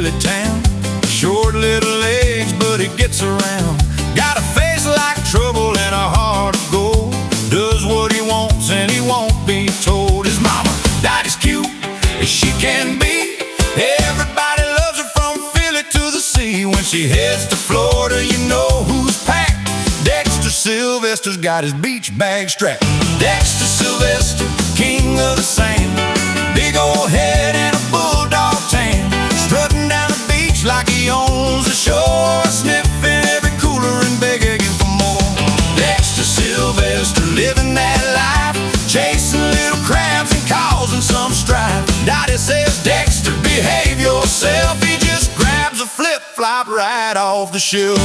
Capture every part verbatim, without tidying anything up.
Philly town. Short little legs, but he gets around. Got a face like trouble and a heart of gold. Does what he wants and he won't be told. His mama, daddy's cute as she can be. Everybody loves her from Philly to the sea. When she heads to Florida, you know who's packed. Dexter Sylvester's got his beach bag strapped. Dexter Sylvester, king of the sand. Big old head and a bulldog tan. Strutting down the beach like he owns the shore. Sniffing every cooler and begging for more. Dexter Sylvester living that life. Chasing little crabs and causing some strife. Dottie says, Dexter, behave yourself. He just grabs a flip-flop right off the shelf.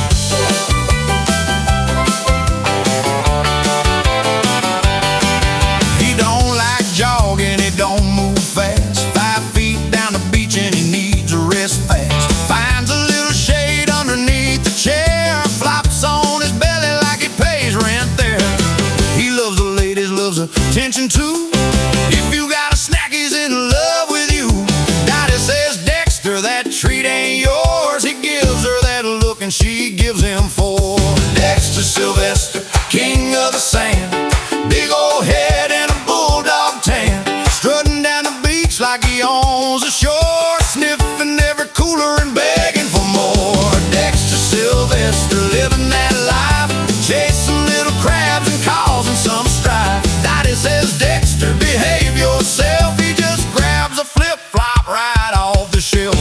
Attention to, if you got a snack, he's in love with you. Dottie says, Dexter, that treat ain't yours. He gives her that look and she gives him four. Dexter Sylvester, king of the sand. Big old head and a bulldog tan. Strutting down the beach like he owns the shore. Sniffing every cooler and begging for more. Dexter Sylvester living that life. Chasing little crabs and causing some strife. Says, Dexter, behave yourself. He just grabs a flip-flop right off the shelf.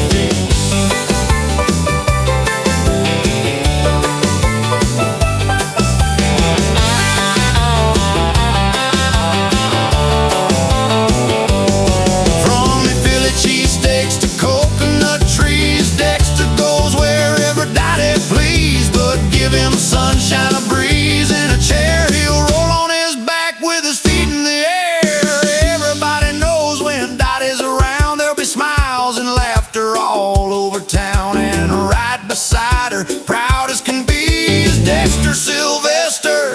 From the Philly cheesesteaks to coconut trees, Dexter goes wherever Dottie please. But give him sunshine, a breeze, and a chair, he'll roll on his back with his feet. All over town, and right beside her, proud as can be, is Dexter Sylvester,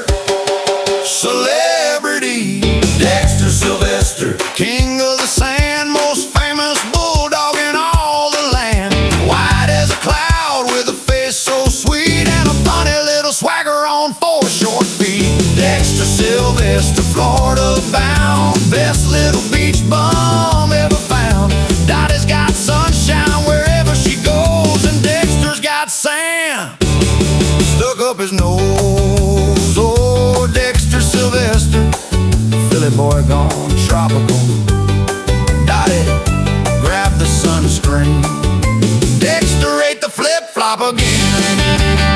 celebrity. Dexter Sylvester, king of the sand, most famous bulldog in all the land. White as a cloud with a face so sweet, and a funny little swagger on four short feet. Dexter Sylvester, Florida bound, best little beach bum ever found. Dottie's got sunshine wherever she goes, and Dexter's got sand stuck up his nose. Oh, Dexter Sylvester, Philly boy gone tropical. Dottie, grab the sunscreen. Dexter ate the flip-flop again.